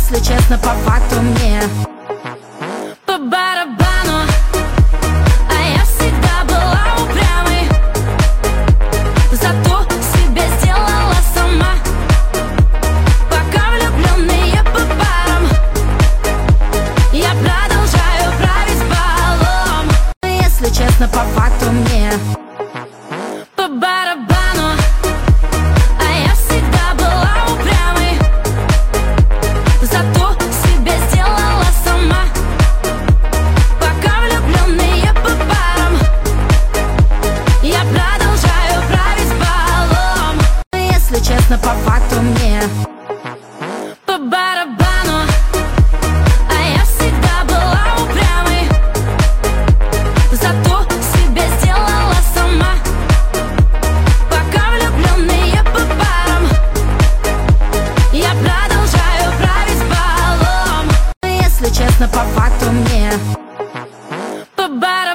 если честно, по факту мне по барабану. А я всегда была упрямой, зато себе сделала сама. Пока влюбленные по парам, я продолжаю править балом. Если честно, по факту мне по барабану. А я всегда была упрямой, зато себе сделала сама. Пока влюбленные по парам, я продолжаю править балом. Если честно, по факту мне по барабану. А я всегда была упрямой, зато себе сделала сама. Пока влюбленные по парам, я продолжаю править балом. Если честно, по факту мне по барабану.